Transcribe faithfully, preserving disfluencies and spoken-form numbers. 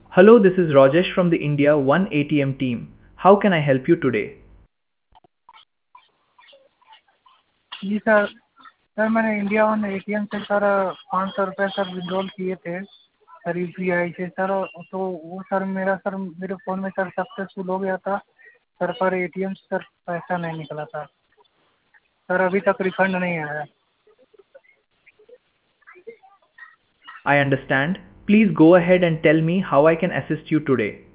Hello, this is Rajesh from the India One A T M team. How can I help you today? जी sir. Sir मैंने India one ATM से sir पाँच सौ रुपये sir withdrawal किए थे sir UPI से sir. तो वो सर मेरा सर मेरे फ़ोन में सर सक्सेसफुल हो गया था सर, पर एटीएम से सर पैसा नहीं निकला था सर, अभी तक रिफंड नहीं आया। I understand. Please go ahead and tell me how I can assist you today.